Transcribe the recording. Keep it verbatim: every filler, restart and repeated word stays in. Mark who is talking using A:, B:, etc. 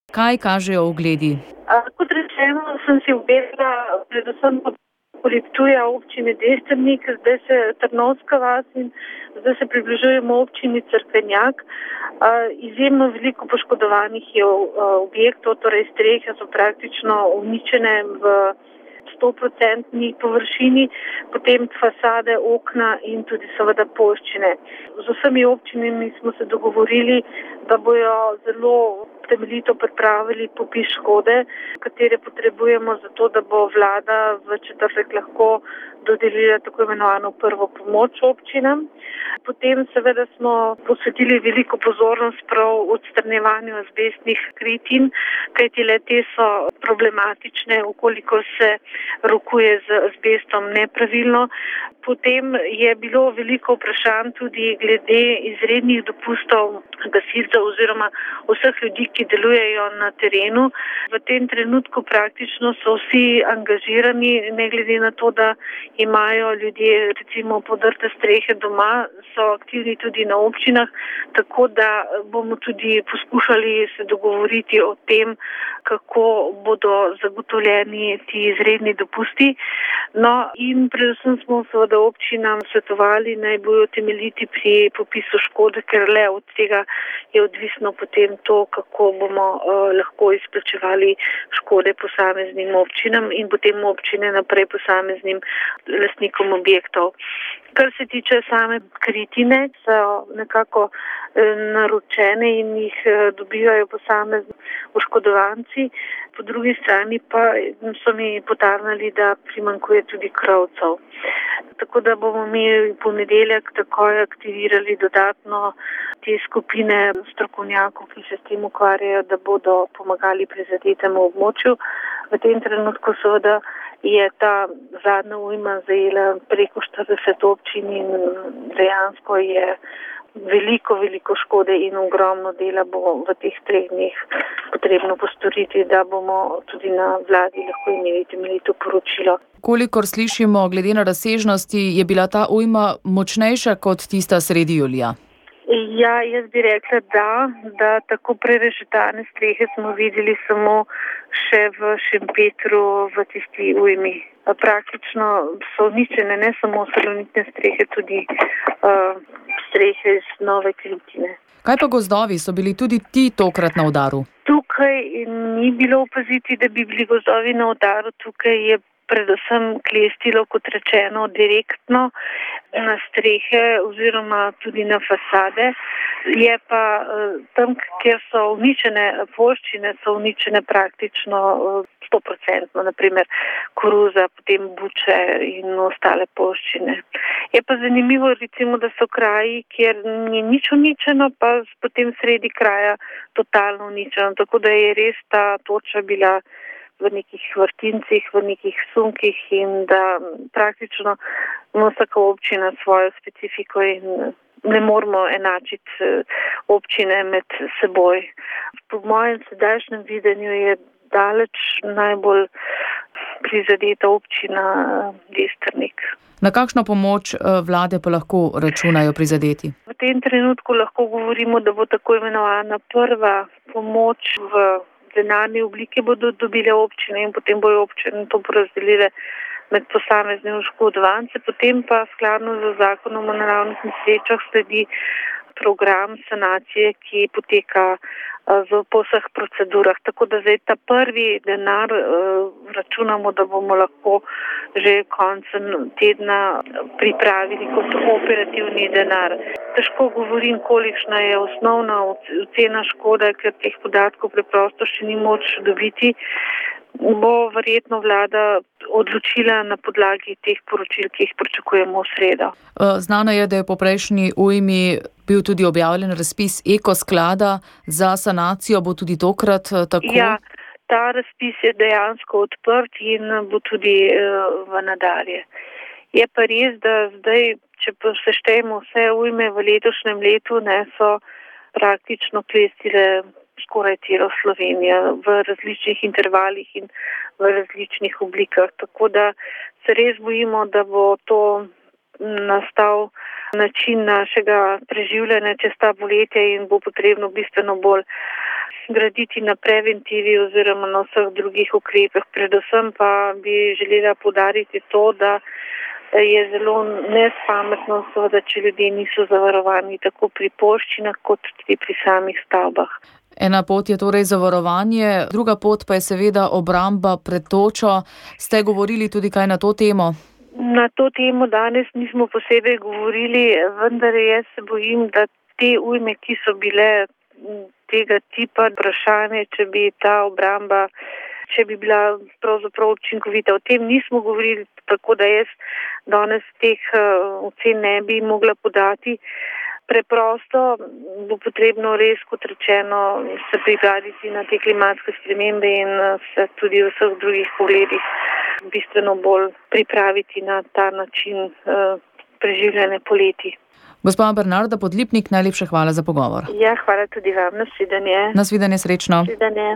A: Kaj kažejo ogledi?
B: A, kot rečeno, sem si objedla predvsem poleg Ptuja občine Destrnik, zdaj se Trnovska vas in zdaj se približujemo občini Cerkvenjak. A, izjemno veliko poškodovanih je objektov, torej strehe so praktično uničene v sto procentni površini, potem fasade, okna in tudi seveda poljščine. Z vsemi občinami smo se dogovorili, da bojo zelo temeljito pripravili popis škode, katere potrebujemo za to, da bo vlada v četrtek lahko dodelila tako imenovano prvo pomoč občinam. Potem seveda smo posvetili veliko pozornost prav odstranjevanju azbestnih kritin, kajti le te so problematične, ukoliko se rokuje z azbestom nepravilno. Potem je bilo veliko vprašanj tudi glede izrednih dopustov gasilcev oziroma vseh ljudi, ki delujejo na terenu. V tem trenutku praktično so vsi angažirani, ne glede na to, da imajo ljudje recimo podrte strehe doma, so aktivni tudi na občinah, tako da bomo tudi poskušali se dogovoriti o tem, kako bodo zagotovljeni ti izredni dopusti. No in predvsem smo seveda občinam svetovali, naj bojo temeljiti pri popisu škode, ker le od tega je odvisno potem to, kako bomo uh, lahko izplačevali škode posameznim občinam in potem občine naprej posameznim lastnikom objektov. Kar se tiče same kritine, so nekako naročene in jih dobivajo posamezni oškodovanci. Po drugi strani pa so mi potarnali, da primanjkuje tudi krovcev. Tako da bomo mi v ponedeljek takoj aktivirali dodatno te skupine strokovnjakov, ki se s tem ukvarjajo, da bodo pomagali prizadetemu območju. V tem trenutku seveda je ta zadnja ujma zajela preko štirideset občin in dejansko je veliko, veliko škode in ogromno dela bo v teh treh dneh potrebno postoriti, da bomo tudi na vladi lahko imeli temeljito poročilo.
A: Kolikor slišimo, glede na razsežnosti, je bila ta ujma močnejša kot tista sredi julija?
B: Ja, jaz bi rekla, da, da tako prerešetane strehe smo videli samo še v Šempetru v tisti ujmi. Praktično so uničene ne samo salonitne strehe, tudi uh, strehe iz Nove Kritine.
A: Kaj pa gozdovi, so bili tudi ti tokrat na udaru?
B: Tukaj ni bilo opaziti, da bi bili gozdovi na udaru. Tukaj je predvsem klestilo, kot rečeno, direktno na strehe oziroma tudi na fasade. Je pa tam, kjer so uničene poljščine, so uničene praktično sto procentno, naprimer koruza, potem buče in ostale poljščine. Je pa zanimivo, recimo, da so kraji, kjer ni nič uničeno, pa potem sredi kraja totalno uničeno. Tako da je res ta toča bila v nekih vrtincih, v nekih sunkih in da praktično ima vsaka občina svojo specifiko in ne moramo enačiti občine med seboj. Po mojem sedajšnjem videnju je daleč najbolj prizadeta občina Destrnik.
A: Na kakšno pomoč vlade pa lahko računajo prizadeti?
B: V tem trenutku lahko govorimo, da bo tako imenovana prva pomoč v denarni obliki bodo dobile občine in potem bojo občine to porazdelile med posamezne oškodovance. Potem pa skladno z zakonom o naravnih nesrečah sledi program sanacije, ki poteka po vseh procedurah. Tako da zdaj ta prvi denar računamo, da bomo lahko že koncem tedna pripravili kot operativni denar. Težko govorim, kolikšna je osnovna ocena škode, ker teh podatkov preprosto še ni moč dobiti. Bo verjetno vlada odločila na podlagi teh poročil, ki jih pričakujemo v sredo.
A: Znano je, da je po prejšnji ujmi bil tudi objavljen razpis Eko sklada za sanacijo. Bo tudi tokrat tako?
B: Ja, ta razpis je dejansko odprt in bo tudi v nadalje. Je pa res, da zdaj, če seštejemo vse ujme v letošnjem letu, ne, so praktično klestile skoraj celo Slovenijo v različnih intervalih in v različnih oblikah. Tako da se res bojimo, da bo to nastal način našega preživljanja čez ta poletje in bo potrebno bistveno bolj graditi na preventivi oziroma na vseh drugih ukrepih. Predvsem pa bi želela poudariti to, da je zelo nespametno, seveda, če ljudje niso zavarovani tako pri poščinah kot tudi pri samih stavbah.
A: Ena pot je torej zavarovanje, druga pot pa je seveda obramba pred točo. Ste govorili tudi kaj na to temo?
B: Na to temo danes nismo posebej govorili, vendar jaz se bojim, da te ujme, ki so bile tega tipa, vprašanje, če bi ta obramba, če bi bila pravzaprav učinkovita. O tem nismo govorili, tako da jaz danes teh ocen ne bi mogla podati. Preprosto bo potrebno res, kot rečeno, se pripraviti na te klimatske spremembe in se tudi v vseh drugih pogledih bistveno bolj pripraviti na ta način preživljanja poleti.
A: Gospa Bernarda Podlipnik, najlepša hvala za pogovor.
B: Ja, hvala tudi vam. Nasvidenje.
A: Nasvidenje, srečno.
B: Nasvidenje.